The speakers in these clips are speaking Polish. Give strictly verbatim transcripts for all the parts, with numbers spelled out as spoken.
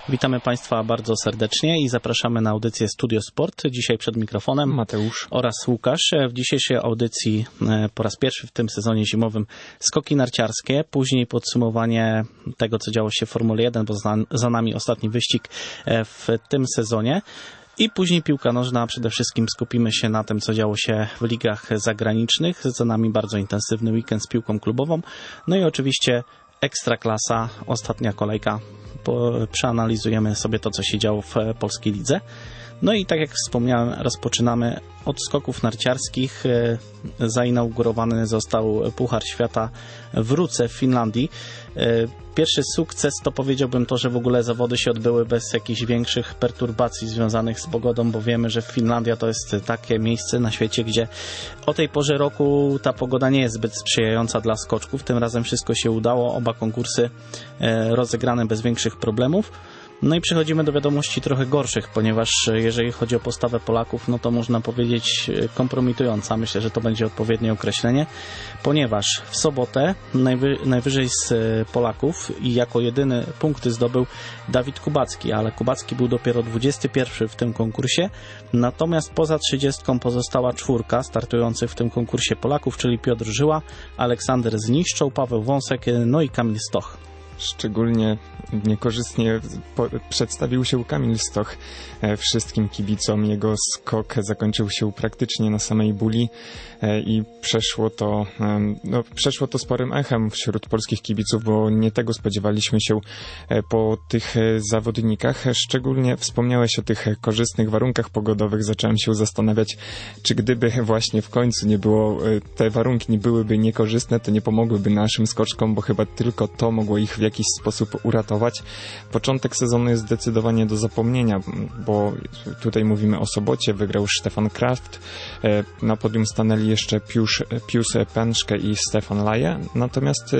Witamy Państwa bardzo serdecznie i zapraszamy na audycję Studio Sport. Dzisiaj przed mikrofonem Mateusz oraz Łukasz. W dzisiejszej audycji po raz pierwszy w tym sezonie zimowym skoki narciarskie, później podsumowanie tego, co działo się w Formule jeden, bo za, za nami ostatni wyścig w tym sezonie. I później piłka nożna. Przede wszystkim skupimy się na tym, co działo się w ligach zagranicznych. Za nami bardzo intensywny weekend z piłką klubową. No i oczywiście Ekstraklasa, ostatnia kolejka. Po, przeanalizujemy sobie to, co się działo w polskiej lidze. No i tak jak wspomniałem, rozpoczynamy od skoków narciarskich. Zainaugurowany został Puchar Świata w Ruce w Finlandii. Pierwszy sukces to powiedziałbym to, że w ogóle zawody się odbyły bez jakichś większych perturbacji związanych z pogodą, bo wiemy, że Finlandia to jest takie miejsce na świecie, gdzie o tej porze roku ta pogoda nie jest zbyt sprzyjająca dla skoczków. Tym razem wszystko się udało, oba konkursy rozegrane bez większych problemów. No i przechodzimy do wiadomości trochę gorszych, ponieważ jeżeli chodzi o postawę Polaków, no to można powiedzieć kompromitująca. Myślę, że to będzie odpowiednie określenie, ponieważ w sobotę najwy, najwyżej z Polaków i jako jedyny punkty zdobył Dawid Kubacki, ale Kubacki był dopiero dwudziesty pierwszy w tym konkursie, natomiast poza trzydziestką pozostała czwórka startujących w tym konkursie Polaków, czyli Piotr Żyła, Aleksander Zniszczoł, Paweł Wąsek, no i Kamil Stoch. Szczególnie niekorzystnie po- przedstawił się Kamil Stoch e, wszystkim kibicom. Jego skok zakończył się praktycznie na samej buli e, i przeszło to, e, no, przeszło to sporym echem wśród polskich kibiców, bo nie tego spodziewaliśmy się e, po tych e, zawodnikach. Szczególnie wspomniałeś o tych korzystnych warunkach pogodowych. Zacząłem się zastanawiać, czy gdyby właśnie w końcu nie było, e, te warunki nie byłyby niekorzystne, to nie pomogłyby naszym skoczkom, bo chyba tylko to mogło ich w jakiś sposób uratować. Początek sezonu jest zdecydowanie do zapomnienia, bo tutaj mówimy o sobocie, wygrał Stefan Kraft, na podium stanęli jeszcze Pius, Pius Pęczke i Stefan Laje, natomiast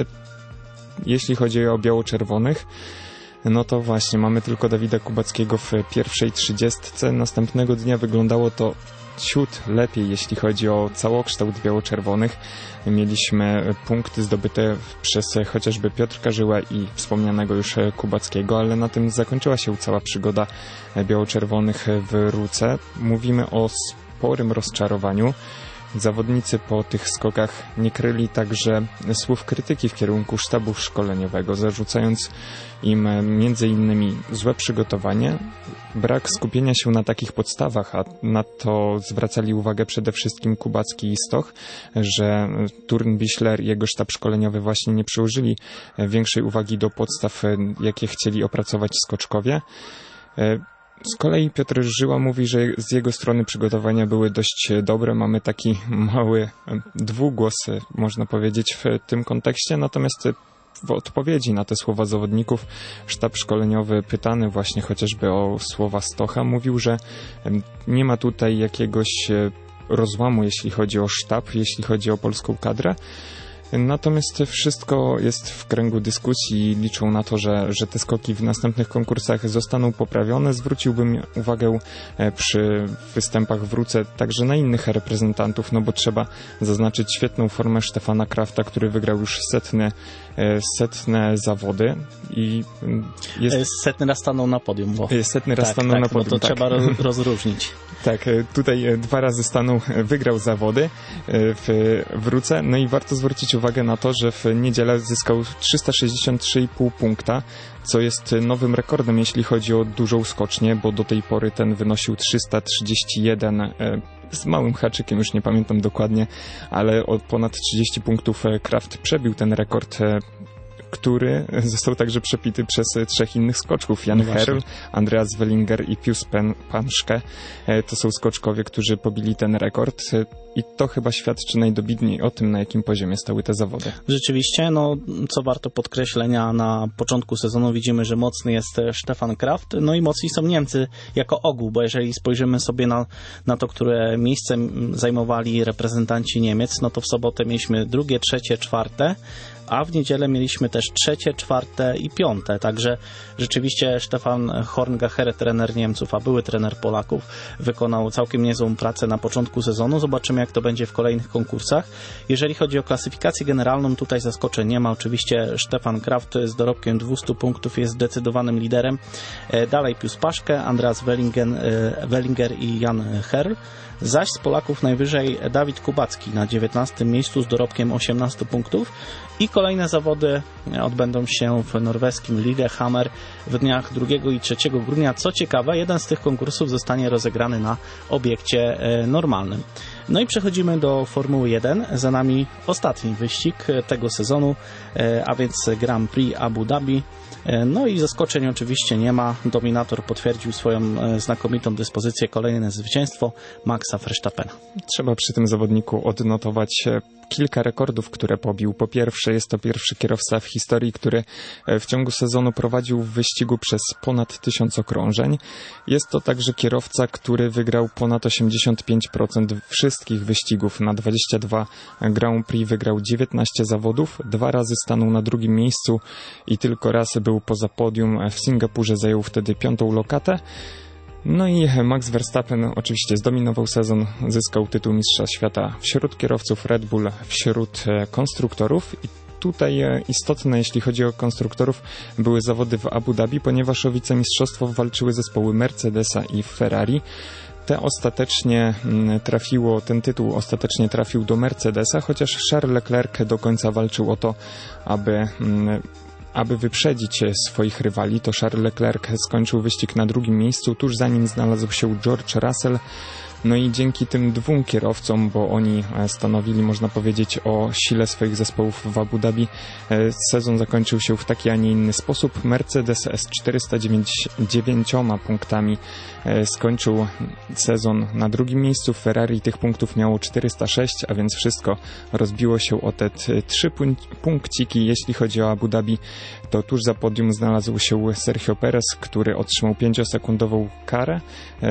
jeśli chodzi o biało-czerwonych, no to właśnie mamy tylko Dawida Kubackiego w pierwszej trzydziestce. Następnego dnia wyglądało to ciut lepiej, jeśli chodzi o całokształt biało-czerwonych. Mieliśmy punkty zdobyte przez chociażby Piotrka Żyłę i wspomnianego już Kubackiego, ale na tym zakończyła się cała przygoda biało-czerwonych w Ruce. Mówimy o sporym rozczarowaniu. Zawodnicy po tych skokach nie kryli także słów krytyki w kierunku sztabu szkoleniowego, zarzucając im między innymi złe przygotowanie, brak skupienia się na takich podstawach, a na to zwracali uwagę przede wszystkim Kubacki i Stoch, że Turnbichler i jego sztab szkoleniowy właśnie nie przyłożyli większej uwagi do podstaw, jakie chcieli opracować skoczkowie. Z kolei Piotr Żyła mówi, że z jego strony przygotowania były dość dobre. Mamy taki mały dwugłos, można powiedzieć, w tym kontekście. Natomiast w odpowiedzi na te słowa zawodników sztab szkoleniowy, pytany właśnie chociażby o słowa Stocha, mówił, że nie ma tutaj jakiegoś rozłamu, jeśli chodzi o sztab, jeśli chodzi o polską kadrę. Natomiast wszystko jest w kręgu dyskusji i liczą na to, że, że te skoki w następnych konkursach zostaną poprawione. Zwróciłbym uwagę przy występach w Ruce także na innych reprezentantów, no bo trzeba zaznaczyć świetną formę Stefana Krafta, który wygrał już setne, setne zawody i jest... Setny raz stanął na podium. Bo... Setny raz tak, stanął tak, na podium. To tak. trzeba roz, rozróżnić. Tak, tutaj dwa razy stanął, wygrał zawody w, w Ruce, no i warto zwrócić uwagę na to, że w niedzielę zyskał trzysta sześćdziesiąt trzy i pół punkta, co jest nowym rekordem, jeśli chodzi o dużą skocznię, bo do tej pory ten wynosił trzysta trzydzieści jeden z małym haczykiem, już nie pamiętam dokładnie, ale o ponad trzydzieści punktów Kraft przebił ten rekord, który został także przepity przez trzech innych skoczków. Jan no Herl, Andreas Wellinger i Pius Pęczke. To są skoczkowie, którzy pobili ten rekord i to chyba świadczy najdobitniej o tym, na jakim poziomie stały te zawody. Rzeczywiście, no co warto podkreślenia, na początku sezonu widzimy, że mocny jest Stefan Kraft, no i mocni są Niemcy jako ogół, bo jeżeli spojrzymy sobie na, na to, które miejsce zajmowali reprezentanci Niemiec, no to w sobotę mieliśmy drugie, trzecie, czwarte, a w niedzielę mieliśmy też trzecie, czwarte i piąte, także rzeczywiście Stefan Horngacher, trener Niemców, a były trener Polaków, wykonał całkiem niezłą pracę na początku sezonu. Zobaczymy, jak to będzie w kolejnych konkursach. Jeżeli chodzi o klasyfikację generalną, tutaj zaskoczeń nie ma. Oczywiście Stefan Kraft z dorobkiem dwieście punktów jest zdecydowanym liderem. Dalej Pius Paszke, Andreas Wellingen, Wellinger i Jan Herr. Zaś z Polaków najwyżej Dawid Kubacki na dziewiętnastym miejscu z dorobkiem osiemnaście punktów i kolejne zawody odbędą się w norweskim Lillehammer w dniach drugiego i trzeciego grudnia. Co ciekawe, jeden z tych konkursów zostanie rozegrany na obiekcie normalnym. No i przechodzimy do Formuły jeden. Za nami ostatni wyścig tego sezonu, a więc Grand Prix Abu Dhabi. No i zaskoczeń oczywiście nie ma. Dominator potwierdził swoją znakomitą dyspozycję. Kolejne zwycięstwo Maxa Verstappena. Trzeba przy tym zawodniku odnotować kilka rekordów, które pobił. Po pierwsze, jest to pierwszy kierowca w historii, który w ciągu sezonu prowadził w wyścigu przez ponad tysiąc okrążeń. Jest to także kierowca, który wygrał ponad osiemdziesiąt pięć procent wszystkich wyścigów. Na dwadzieścia dwa Grand Prix wygrał dziewiętnaście zawodów, dwa razy stanął na drugim miejscu i tylko raz był poza podium. W Singapurze zajął wtedy piątą lokatę. No i Max Verstappen oczywiście zdominował sezon, zyskał tytuł mistrza świata wśród kierowców Red Bull, wśród konstruktorów. I tutaj istotne, jeśli chodzi o konstruktorów, były zawody w Abu Dhabi, ponieważ o wicemistrzostwo walczyły zespoły Mercedesa i Ferrari. Te ostatecznie trafiło, ten tytuł ostatecznie trafił do Mercedesa, chociaż Charles Leclerc do końca walczył o to, aby... Aby wyprzedzić swoich rywali, to Charles Leclerc skończył wyścig na drugim miejscu, tuż za nim znalazł się George Russell. No i dzięki tym dwóm kierowcom, bo oni stanowili, można powiedzieć, o sile swoich zespołów w Abu Dhabi, sezon zakończył się w taki, a nie inny sposób. Mercedes z czterysta dziewięcioma punktami skończył sezon na drugim miejscu. Ferrari tych punktów miało czterysta sześć, a więc wszystko rozbiło się o te trzy punkciki. Jeśli chodzi o Abu Dhabi, to tuż za podium znalazł się Sergio Perez, który otrzymał pięciosekundową karę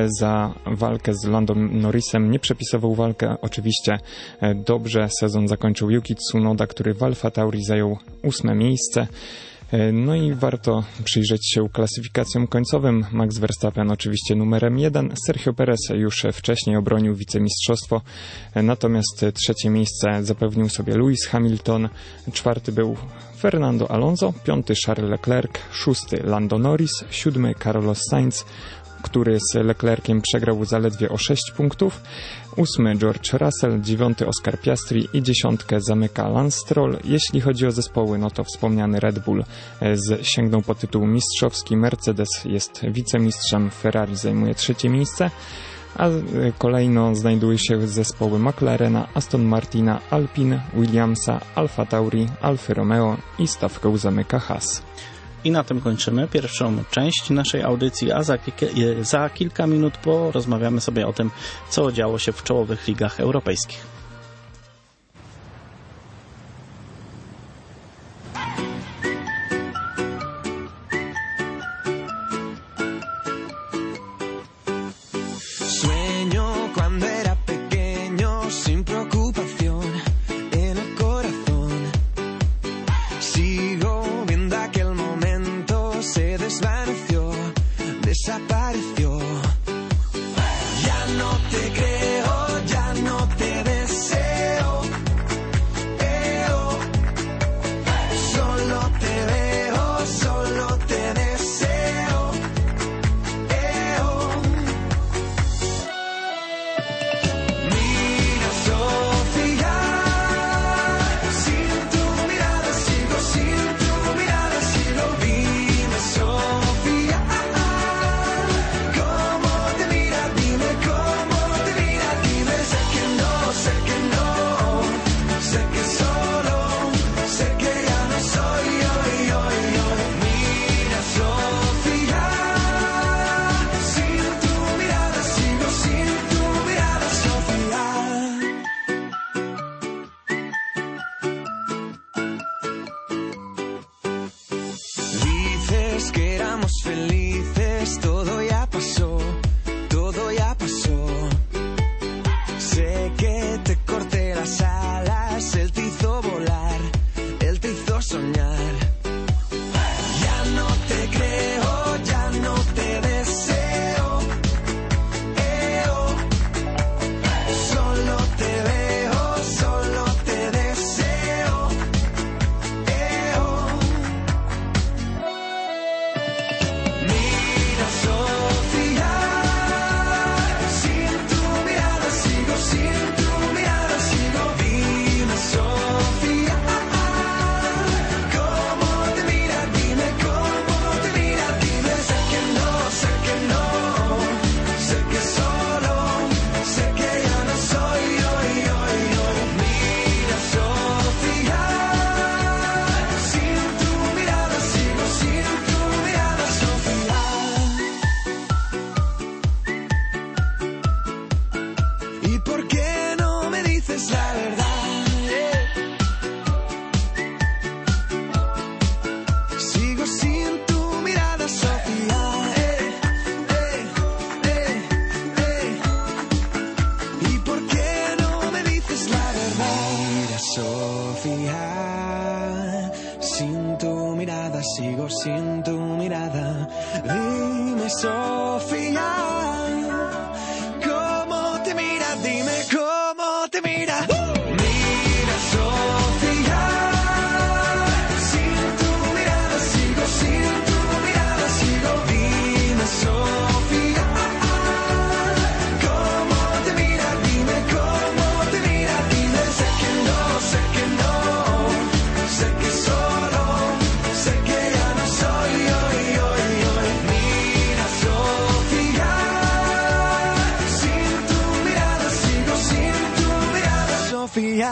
za walkę z Lando Norrisem. Nie przepisował walkę, oczywiście dobrze sezon zakończył Yuki Tsunoda, który w Alfa Tauri zajął ósme miejsce. No i warto przyjrzeć się klasyfikacjom końcowym. Max Verstappen oczywiście numerem jeden, Sergio Perez już wcześniej obronił wicemistrzostwo, natomiast trzecie miejsce zapewnił sobie Lewis Hamilton, czwarty był Fernando Alonso, piąty Charles Leclerc, szósty Lando Norris, siódmy Carlos Sainz, który z Leclerciem przegrał zaledwie o sześć punktów, ósmy George Russell, dziewiąty Oscar Piastri i dziesiątkę zamyka Lance Stroll. Jeśli chodzi o zespoły, no to wspomniany Red Bull z, sięgnął po tytuł mistrzowski, Mercedes jest wicemistrzem, Ferrari zajmuje trzecie miejsce, a kolejno znajdują się zespoły McLarena, Aston Martina, Alpine, Williamsa, Alfa Tauri, Alfa Romeo i stawkę zamyka Haas. I na tym kończymy pierwszą część naszej audycji, a za kilka, za kilka minut porozmawiamy sobie o tym, co działo się w czołowych ligach europejskich. Sé que te corté las alas, él te hizo volar, él te hizo Sofía, sin tu mirada sigo sin tu mirada. Dime, Sofía, ¿cómo te mira? Dime cómo te mira. Mira, Sofía, sin tu mirada sigo, sin tu mirada sigo. Dime, Sofía, ¿cómo te mira? Dime cómo te mira. Dime, sé que no, sé que no, sé que solo, sé que ya no soy hoy, hoy, hoy. Mira, Sofía, sin tu mirada sigo, sin tu mirada, Sofía.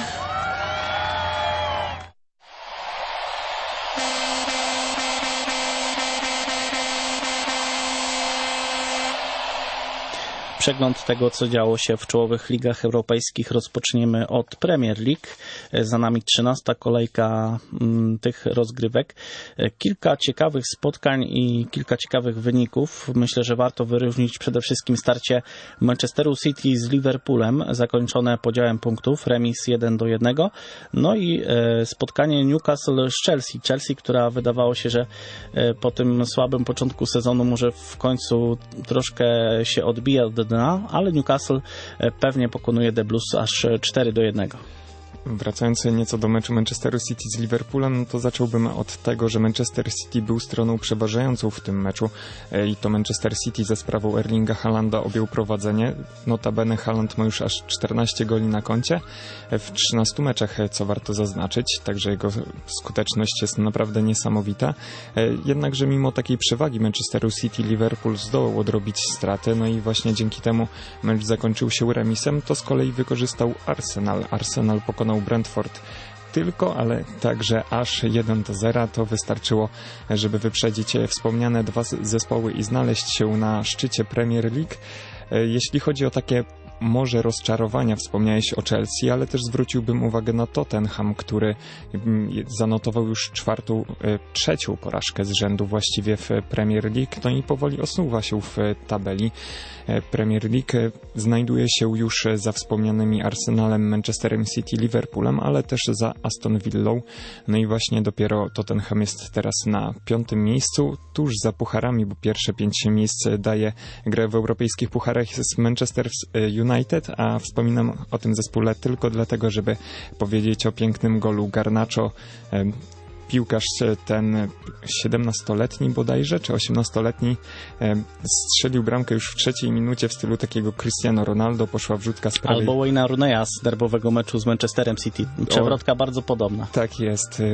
Przegląd tego, co działo się w czołowych ligach europejskich, rozpoczniemy od Premier League. Za nami trzynasta kolejka m, tych rozgrywek. Kilka ciekawych spotkań i kilka ciekawych wyników. Myślę, że warto wyróżnić przede wszystkim starcie Manchesteru City z Liverpoolem, zakończone podziałem punktów, remis jeden do jednego. No i e, spotkanie Newcastle z Chelsea. Chelsea, która wydawało się, że e, po tym słabym początku sezonu może w końcu troszkę się odbija od dna, ale Newcastle pewnie pokonuje The Blues aż cztery do jednego. Wracając nieco do meczu Manchesteru City z Liverpoolem, no to zacząłbym od tego, że Manchester City był stroną przeważającą w tym meczu i to Manchester City za sprawą Erlinga Haalanda objął prowadzenie. Notabene Haaland ma już aż czternaście goli na koncie w trzynastu meczach, co warto zaznaczyć, także jego skuteczność jest naprawdę niesamowita. Jednakże mimo takiej przewagi Manchesteru City Liverpool zdołał odrobić straty, no i właśnie dzięki temu mecz zakończył się remisem. To z kolei wykorzystał Arsenal. Arsenal pokonał Brentford tylko, ale także aż jeden do zera. To wystarczyło, żeby wyprzedzić wspomniane dwa zespoły i znaleźć się na szczycie Premier League. Jeśli chodzi o takie może rozczarowania, wspomniałeś o Chelsea, ale też zwróciłbym uwagę na Tottenham, który zanotował już czwartą, trzecią porażkę z rzędu właściwie w Premier League, no i powoli osuwa się w tabeli. Premier League znajduje się już za wspomnianymi Arsenalem, Manchesterem City, Liverpoolem, ale też za Aston Villą. No i właśnie dopiero Tottenham jest teraz na piątym miejscu, tuż za pucharami, bo pierwsze pięć miejsc daje grę w europejskich pucharach z Manchester United, a wspominam o tym zespole tylko dlatego, żeby powiedzieć o pięknym golu Garnacho. Piłkarz ten siedemnastoletni bodajże, czy osiemnastoletni, strzelił bramkę już w trzeciej minucie w stylu takiego Cristiano Ronaldo, poszła wrzutka z prawej. Albo Wayne'a Rooneya z derbowego meczu z Manchesterem City. Przewrotka o, bardzo podobna. Tak jest.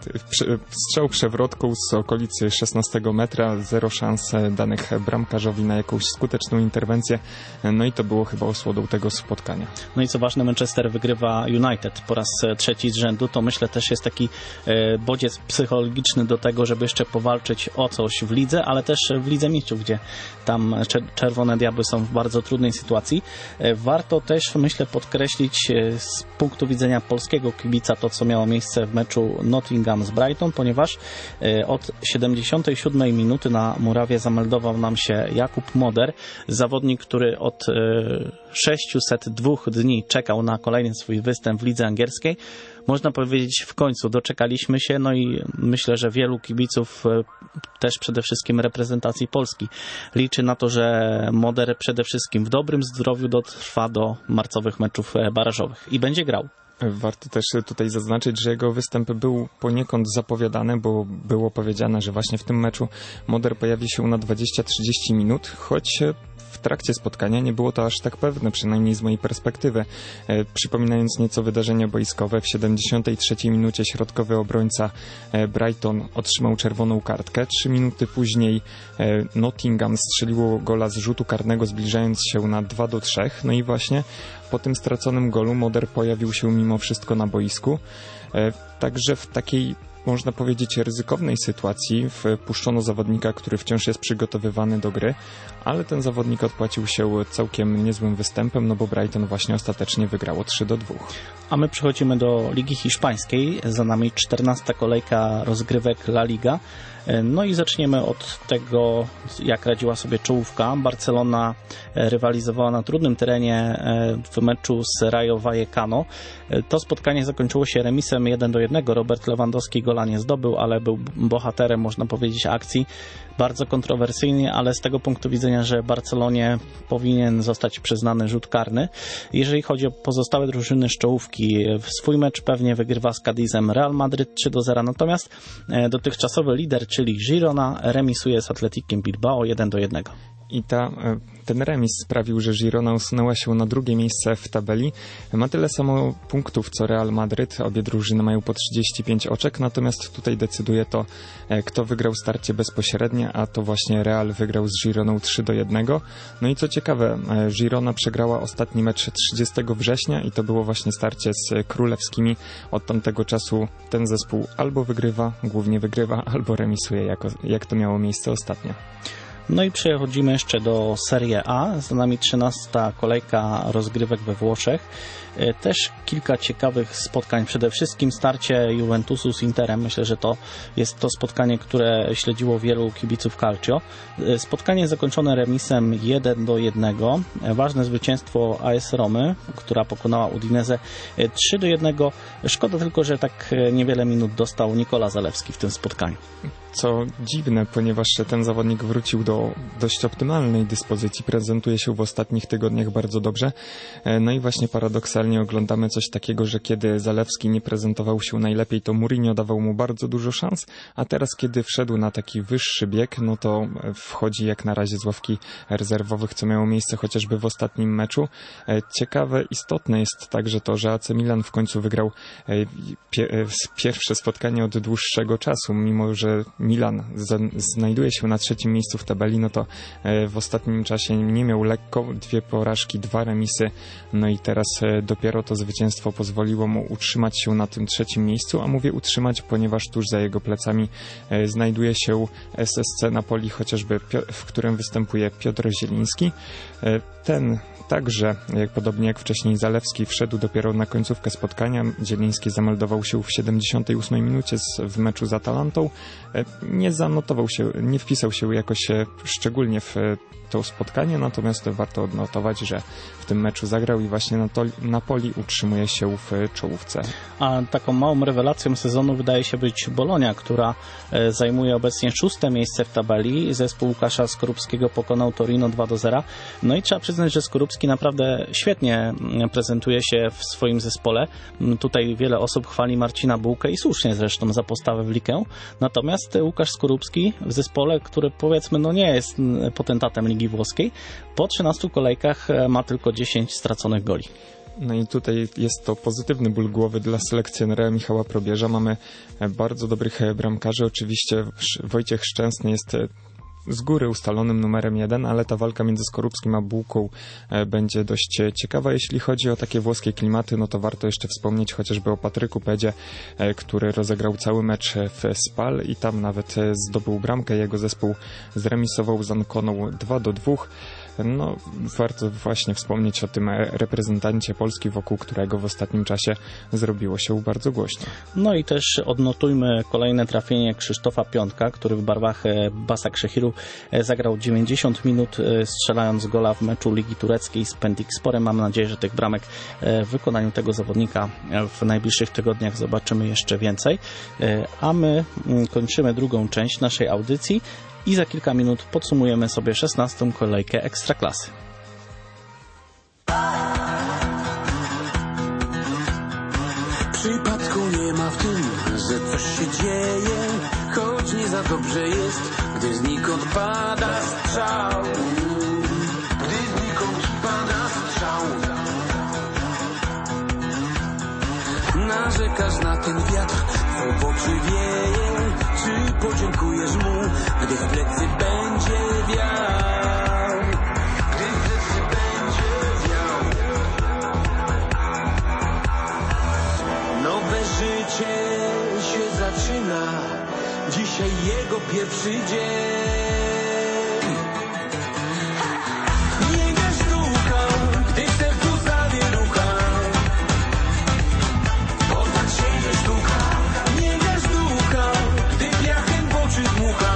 Strzał przewrotką z okolicy szesnastego metra, zero szans danych bramkarzowi na jakąś skuteczną interwencję, no i to było chyba osłodą tego spotkania. No i co ważne, Manchester wygrywa United po raz trzeci z rzędu, to myślę też jest taki bodziec psychologiczny do tego, żeby jeszcze powalczyć o coś w lidze, ale też w Lidze Mistrzów, gdzie tam Czerwone Diabły są w bardzo trudnej sytuacji. Warto też, myślę, podkreślić z punktu widzenia polskiego kibica to, co miało miejsce w meczu Nottingham z Brighton, ponieważ od siedemdziesiątej siódmej minuty na murawie zameldował nam się Jakub Moder, zawodnik, który od sześciuset dwóch dni czekał na kolejny swój występ w lidze angielskiej. Można powiedzieć, w końcu doczekaliśmy się, no i myślę, że wielu kibiców, też przede wszystkim reprezentacji Polski, liczy na to, że Moder przede wszystkim w dobrym zdrowiu dotrwa do marcowych meczów barażowych i będzie grał. Warto też tutaj zaznaczyć, że jego występ był poniekąd zapowiadany, bo było powiedziane, że właśnie w tym meczu Moder pojawi się na dwadzieścia trzydzieści minut, choć w trakcie spotkania nie było to aż tak pewne, przynajmniej z mojej perspektywy. E, przypominając nieco wydarzenia boiskowe, w siedemdziesiątej trzeciej minucie środkowy obrońca e, Brighton otrzymał czerwoną kartkę. Trzy minuty później e, Nottingham strzeliło gola z rzutu karnego, zbliżając się na dwa do trzech. No i właśnie po tym straconym golu Moder pojawił się mimo wszystko na boisku. E, także w takiej, można powiedzieć, ryzykownej sytuacji wpuszczono zawodnika, który wciąż jest przygotowywany do gry, ale ten zawodnik odpłacił się całkiem niezłym występem, no bo Brighton właśnie ostatecznie wygrało trzy do dwóch. A my przechodzimy do Ligi Hiszpańskiej. Za nami czternasta kolejka rozgrywek La Liga. No i zaczniemy od tego, jak radziła sobie czołówka. Barcelona rywalizowała na trudnym terenie w meczu z Rayo Vallecano. To spotkanie zakończyło się remisem jeden do jednego. Robert Lewandowski gola nie zdobył, ale był bohaterem, można powiedzieć, akcji. Bardzo kontrowersyjnie, ale z tego punktu widzenia, że Barcelonie powinien zostać przyznany rzut karny. Jeżeli chodzi o pozostałe drużyny z czołówki, swój mecz pewnie wygrywa z Cadizem Real Madryt trzy do zera, natomiast dotychczasowy lider, czyli Girona, remisuje z Atleticiem Bilbao jeden do jednego. I ta, ten remis sprawił, że Girona usunęła się na drugie miejsce w tabeli. Ma tyle samo punktów co Real Madryt. Obie drużyny mają po trzydzieści pięć oczek, natomiast tutaj decyduje to, kto wygrał starcie bezpośrednie, a to właśnie Real wygrał z Gironą trzy do jednego. No i co ciekawe, Girona przegrała ostatni mecz trzydziestego września i to było właśnie starcie z królewskimi. Od tamtego czasu ten zespół albo wygrywa, głównie wygrywa, albo remisuje, jako, jak to miało miejsce ostatnio. No i przechodzimy jeszcze do Serie A. Za nami trzynasta kolejka rozgrywek we Włoszech. Też kilka ciekawych spotkań. Przede wszystkim starcie Juventusu z Interem. Myślę, że to jest to spotkanie, które śledziło wielu kibiców Calcio. Spotkanie zakończone remisem jeden do jednego. Ważne zwycięstwo A S Romy, która pokonała Udinese trzy do jednego. Szkoda tylko, że tak niewiele minut dostał Nikola Zalewski w tym spotkaniu. Co dziwne, ponieważ ten zawodnik wrócił do dość optymalnej dyspozycji, prezentuje się w ostatnich tygodniach bardzo dobrze. No i właśnie paradoksalnie oglądamy coś takiego, że kiedy Zalewski nie prezentował się najlepiej, to Mourinho dawał mu bardzo dużo szans, a teraz kiedy wszedł na taki wyższy bieg, no to wchodzi jak na razie z ławki rezerwowych, co miało miejsce chociażby w ostatnim meczu. Ciekawe, istotne jest także to, że A C Milan w końcu wygrał pierwsze spotkanie od dłuższego czasu, mimo że Milan znajduje się na trzecim miejscu w tabeli, no to w ostatnim czasie nie miał lekko, dwie porażki, dwa remisy, no i teraz dopiero to zwycięstwo pozwoliło mu utrzymać się na tym trzecim miejscu, a mówię utrzymać, ponieważ tuż za jego plecami znajduje się S S C Napoli, chociażby w którym występuje Piotr Zieliński. Ten także, jak podobnie jak wcześniej Zalewski, wszedł dopiero na końcówkę spotkania. Zieliński zameldował się w siedemdziesiątej ósmej minucie w meczu z Atalantą. Nie zanotował się, nie wpisał się jakoś szczególnie w to spotkanie, natomiast warto odnotować, że w tym meczu zagrał i właśnie Napoli utrzymuje się w czołówce. A taką małą rewelacją sezonu wydaje się być Bologna, która zajmuje obecnie szóste miejsce w tabeli. Zespół Łukasza Skorupskiego pokonał Torino dwa do zera. No i trzeba przyznać, że Skorupski naprawdę świetnie prezentuje się w swoim zespole. Tutaj wiele osób chwali Marcina Bułkę i słusznie zresztą za postawę w ligę. Natomiast Łukasz Skorupski w zespole, który powiedzmy no nie jest potentatem ligi włoskiej, po trzynastu kolejkach ma tylko dziesięć straconych goli. No i tutaj jest to pozytywny ból głowy dla selekcjonera Michała Probierza. Mamy bardzo dobrych bramkarzy. Oczywiście Wojciech Szczęsny jest z góry ustalonym numerem jeden, ale ta walka między Skorupskim a Bułką będzie dość ciekawa. Jeśli chodzi o takie włoskie klimaty, no to warto jeszcze wspomnieć chociażby o Patryku Pedzie, który rozegrał cały mecz w Spal i tam nawet zdobył bramkę. Jego zespół zremisował z Anconą dwa do dwóch. No, warto właśnie wspomnieć o tym reprezentancie Polski, wokół którego w ostatnim czasie zrobiło się bardzo głośno. No i też odnotujmy kolejne trafienie Krzysztofa Piątka, który w barwach Başakşehiru zagrał dziewięćdziesiąt minut, strzelając gola w meczu Ligi Tureckiej z Pendiksporem. Mam nadzieję, że tych bramek w wykonaniu tego zawodnika w najbliższych tygodniach zobaczymy jeszcze więcej. A my kończymy drugą część naszej audycji i za kilka minut podsumujemy sobie szesnastą kolejkę Ekstraklasy. Przypadku nie ma w tym, że coś się dzieje, choć nie za dobrze jest, gdy znikąd pada strzał. Gdy znikąd pada strzał. Narzekasz na ten wiatr, co w oczy wieje, czy podziękujesz mu, gdy w plecy będzie wiał. Gdy w plecy będzie wiał. Nowe życie się zaczyna, dzisiaj jego pierwszy dzień. Nie gaś ducha, gdy sercu zawierucha, bo tak się nie sztuka. Nie gaś ducha, gdy piachem w oczy dmucha.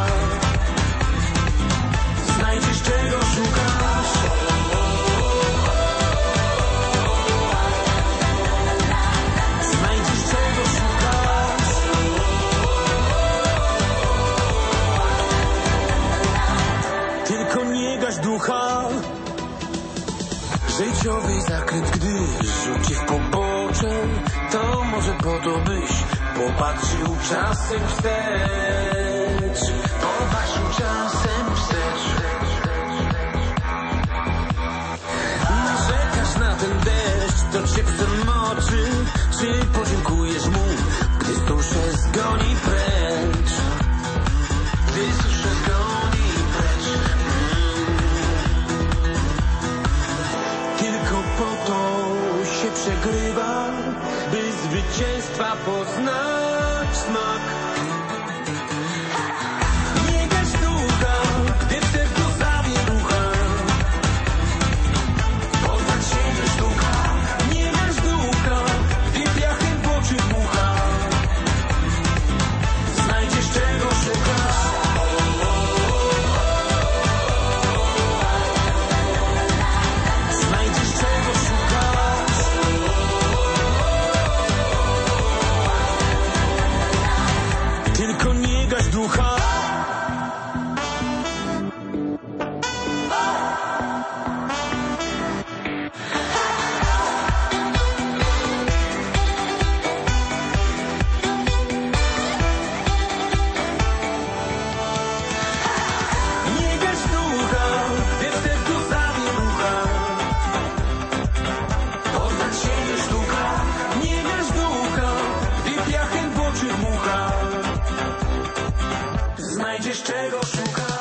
głowie zakręt, gdy rzuci w pobocze, to może po to byś popatrzył czasem wstecz. Popatrzył czasem wstecz. Narzekasz na ten deszcz, to cię przemoczy. Czy podziękujesz mu, gdy suszę zgoni precz? Gdy suszę zgoni precz. mm. Tylko po to się przegrywa, by zwycięstwa poznać smak. Nie gaś ducha, gdy w sercu zawierucha. Poznać się nie sztuka. Nie gaś ducha, gdy piachem w oczy dmucha. Znajdziesz czego szukasz. Znajdziesz czego szukasz. Tylko nie gaś ducha. Nie gaś ducha, gdy w sercu zawierucha. Poznać się nie sztuka. Nie gaś ducha, gdy piachem w oczy dmucha. Znajdziesz czego szukasz.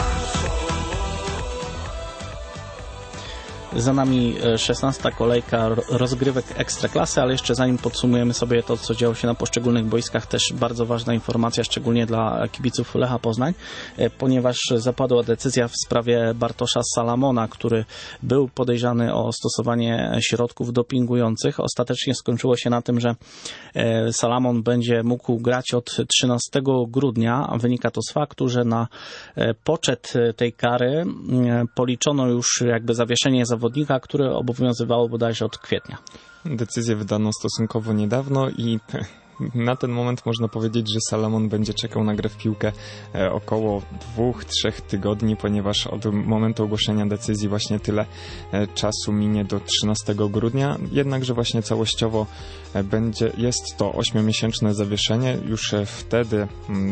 Za nami szesnasta kolejka rozgrywek Ekstraklasy, ale jeszcze zanim podsumujemy sobie to, co działo się na poszczególnych boiskach, też bardzo ważna informacja, szczególnie dla kibiców Lecha Poznań, ponieważ zapadła decyzja w sprawie Bartosza Salamona, który był podejrzany o stosowanie środków dopingujących. Ostatecznie skończyło się na tym, że Salamon będzie mógł grać od trzynastego grudnia. Wynika to z faktu, że na poczet tej kary policzono już jakby zawieszenie zawodnika, które obowiązywało bodajże od kwietnia. Decyzję wydano stosunkowo niedawno i na ten moment można powiedzieć, że Salamon będzie czekał na grę w piłkę około dwóch, trzech tygodni, ponieważ od momentu ogłoszenia decyzji właśnie tyle czasu minie do trzynastego grudnia. Jednakże właśnie całościowo będzie, jest to ośmiomiesięczne zawieszenie. Już wtedy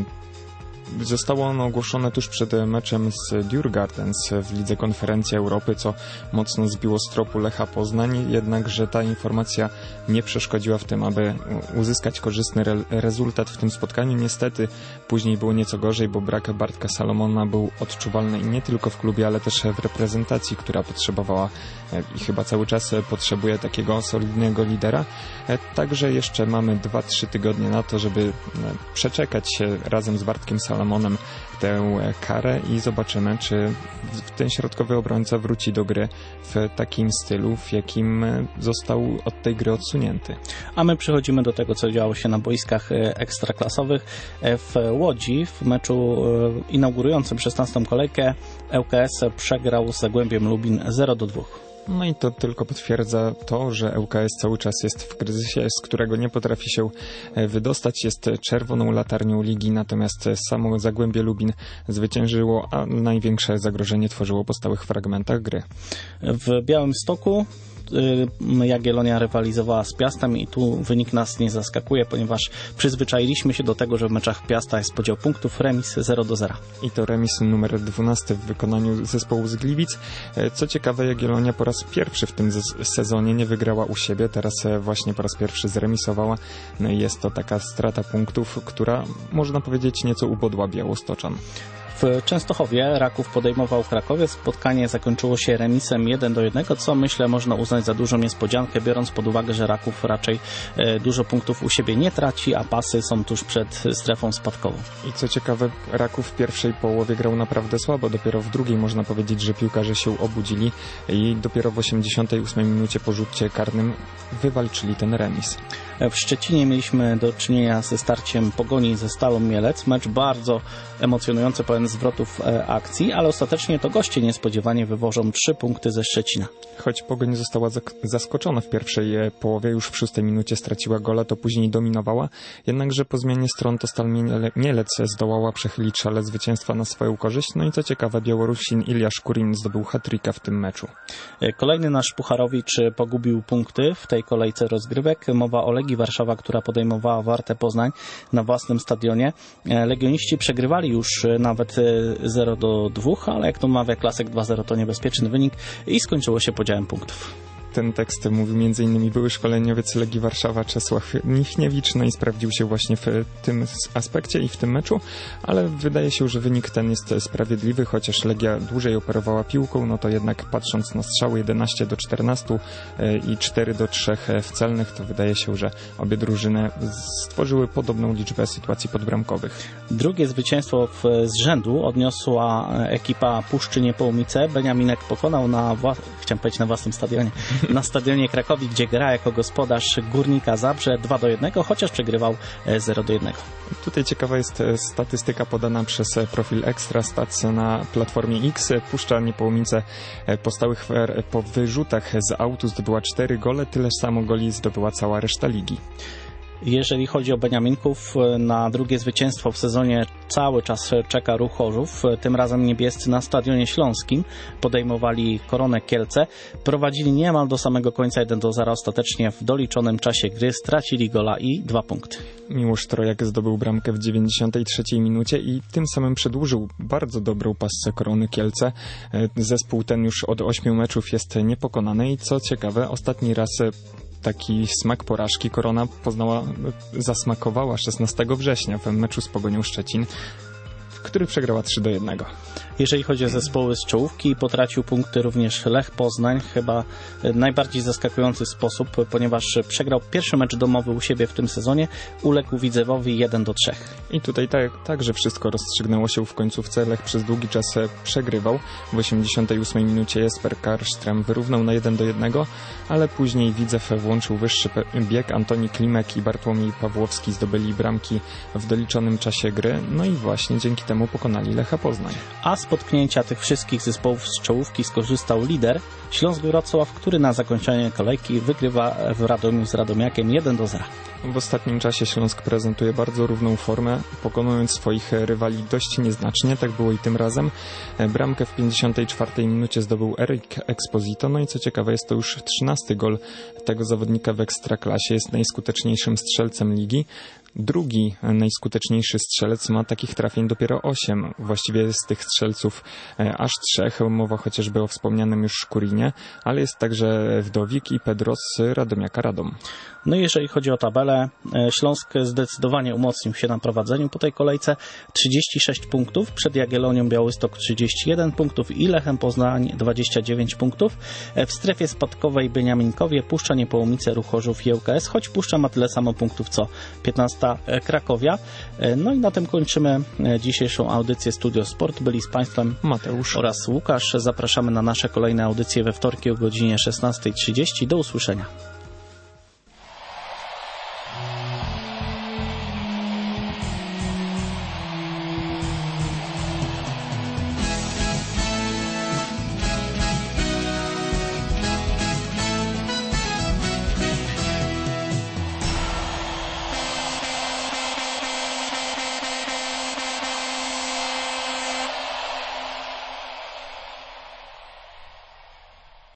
zostało ono ogłoszone tuż przed meczem z Djurgardens w Lidze Konferencji Europy, co mocno zbiło z tropu Lecha Poznań, jednakże ta informacja nie przeszkodziła w tym, aby uzyskać korzystny re- rezultat w tym spotkaniu. Niestety później było nieco gorzej, bo brak Bartka Salamona był odczuwalny i nie tylko w klubie, ale też w reprezentacji, która potrzebowała i chyba cały czas potrzebuje takiego solidnego lidera. Także jeszcze mamy dwa trzy tygodnie na to, żeby przeczekać się razem z Bartkiem Salamonem tę karę i zobaczymy, czy ten środkowy obrońca wróci do gry w takim stylu, w jakim został od tej gry odsunięty. A my przechodzimy do tego, co działo się na boiskach ekstraklasowych. W Łodzi w meczu inaugurującym szesnastą kolejkę L K S przegrał z Zagłębiem Lubin zero do dwóch. No i to tylko potwierdza to, że L K S cały czas jest w kryzysie, z którego nie potrafi się wydostać. Jest czerwoną latarnią ligi, natomiast samo Zagłębie Lubin zwyciężyło, a największe zagrożenie tworzyło po stałych fragmentach gry. W Białymstoku Jagiellonia rywalizowała z Piastem i tu wynik nas nie zaskakuje, ponieważ przyzwyczailiśmy się do tego, że w meczach Piasta jest podział punktów, remis zero do zera. I to remis numer dwunasty w wykonaniu zespołu z Gliwic. Co ciekawe, Jagiellonia po raz pierwszy w tym sezonie nie wygrała u siebie, teraz właśnie po raz pierwszy zremisowała. No i jest to taka strata punktów, która można powiedzieć nieco ubodła Białostoczan. W Częstochowie Raków podejmował Krakowiec. Spotkanie zakończyło się remisem jeden do jednego, co myślę można uznać za dużą niespodziankę, biorąc pod uwagę, że Raków raczej e, dużo punktów u siebie nie traci, a pasy są tuż przed strefą spadkową. I co ciekawe, Raków w pierwszej połowie grał naprawdę słabo, dopiero w drugiej można powiedzieć, że piłkarze się obudzili i dopiero w osiemdziesiątej ósmej minucie po rzucie karnym wywalczyli ten remis. W Szczecinie mieliśmy do czynienia ze starciem Pogoni ze Stalą Mielec. Mecz bardzo emocjonujący, powiem zwrotów akcji, ale ostatecznie to goście niespodziewanie wywożą trzy punkty ze Szczecina. Choć Pogoń została zaskoczona w pierwszej połowie, już w szóstej minucie straciła gola, to później dominowała, jednakże po zmianie stron to Stal Mielec zdołała przechylić szale zwycięstwa na swoją korzyść, no i co ciekawe, Białorusin Iliasz Kurin zdobył hat-tricka w tym meczu. Kolejny nasz Pucharowicz pogubił punkty w tej kolejce rozgrywek. Mowa o Legii Warszawa, która podejmowała Wartę Poznań na własnym stadionie. Legioniści przegrywali już nawet zero do dwóch, ale jak to mawia klasyk dwa zero to niebezpieczny wynik i skończyło się podziałem punktów. Ten tekst mówił między innymi były szkoleniowiec Legii Warszawa Czesław Michniewicz, no i sprawdził się właśnie w tym aspekcie i w tym meczu, ale wydaje się, że wynik ten jest sprawiedliwy, chociaż Legia dłużej operowała piłką, no to jednak patrząc na strzały jedenaście do czternastu i cztery do trzech w celnych, to wydaje się, że obie drużyny stworzyły podobną liczbę sytuacji podbramkowych. Drugie zwycięstwo w, z rzędu odniosła ekipa Puszczy Niepołomice. Beniaminek pokonał na, wła- chciałem powiedzieć na własnym stadionie, na stadionie Krakowi, gdzie gra jako gospodarz Górnika Zabrze dwa do jednego, chociaż przegrywał zero do jednego. Tutaj ciekawa jest statystyka podana przez profil Extra Stats na platformie X. Puszcza Niepołomice po stałych po wyrzutach z autu zdobyła cztery gole, tyle samo goli zdobyła cała reszta ligi. Jeżeli chodzi o Beniaminków, na drugie zwycięstwo w sezonie cały czas czeka ruch Chorzów. Tym razem niebiescy na Stadionie Śląskim podejmowali Koronę Kielce. Prowadzili niemal do samego końca jeden do zera. Ostatecznie w doliczonym czasie gry stracili gola i dwa punkty. Miłosz Trojak zdobył bramkę w dziewięćdziesiątej trzeciej minucie i tym samym przedłużył bardzo dobrą pasę Korony Kielce. Zespół ten już od ośmiu meczów jest niepokonany i co ciekawe, ostatni raz taki smak porażki Korona poznała, zasmakowała szesnastego września w meczu z Pogonią Szczecin, który przegrała trzy do jednego. Jeżeli chodzi o zespoły z czołówki, potracił punkty również Lech Poznań, chyba najbardziej zaskakujący sposób, ponieważ przegrał pierwszy mecz domowy u siebie w tym sezonie, uległ Widzewowi jeden do trzech. I tutaj tak, także wszystko rozstrzygnęło się w końcówce. Lech przez długi czas przegrywał. W osiemdziesiątej ósmej minucie Jesper Karlström wyrównał na jeden do jednego, ale później Widzew włączył wyższy bieg. Antoni Klimek i Bartłomiej Pawłowski zdobyli bramki w doliczonym czasie gry, no i właśnie dzięki temu pokonali Lecha Poznań. A z potknięcia tych wszystkich zespołów z czołówki skorzystał lider Śląsk Wrocław, który na zakończenie kolejki wygrywa w Radomiu z Radomiakiem jeden do zera. W ostatnim czasie Śląsk prezentuje bardzo równą formę, pokonując swoich rywali dość nieznacznie, tak było i tym razem. Bramkę w pięćdziesiątej czwartej minucie zdobył Erik Exposito, no i co ciekawe jest to już trzynasty gol tego zawodnika w Ekstraklasie, jest najskuteczniejszym strzelcem ligi. Drugi najskuteczniejszy strzelec ma takich trafień dopiero osiem. Właściwie z tych strzelców aż trzech. Mowa chociażby o wspomnianym już Szkurinie, ale jest także Wdowik i Pedro z Radomiaka Radom. No i jeżeli chodzi o tabelę, Śląsk zdecydowanie umocnił się na prowadzeniu po tej kolejce. trzydzieści sześć punktów, przed Jagiellonią Białystok trzydzieści jeden punktów i Lechem Poznań dwadzieścia dziewięć punktów. W strefie spadkowej Beniaminkowie, Puszcza Niepołomice, Ruch Chorzów i ŁKS, choć Puszcza ma tyle samo punktów co piętnasta Krakowia. No i na tym kończymy dzisiejszą audycję Studio Sport. Byli z Państwem Mateusz oraz Łukasz. Zapraszamy na nasze kolejne audycje we wtorki o godzinie szesnastej trzydzieści. Do usłyszenia.